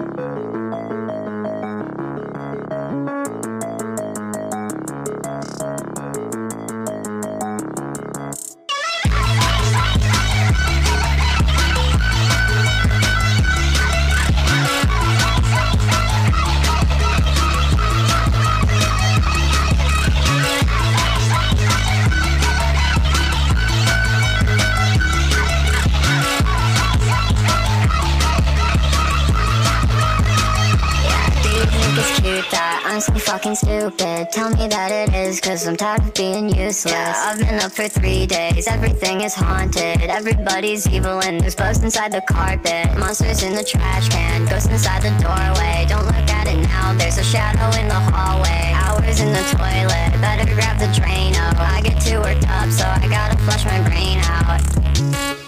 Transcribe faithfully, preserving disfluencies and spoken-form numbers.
I'm so fucking stupid. Tell me that it is, cause I'm tired of being useless. Yeah, I've been up for three days, everything is haunted. Everybody's evil and there's bugs inside the carpet. Monsters in the trash can, ghosts inside the doorway. Don't look at it now, there's a shadow in the hallway. Hours in the toilet, better grab the Drano. I get too worked up, so I gotta flush my brain out.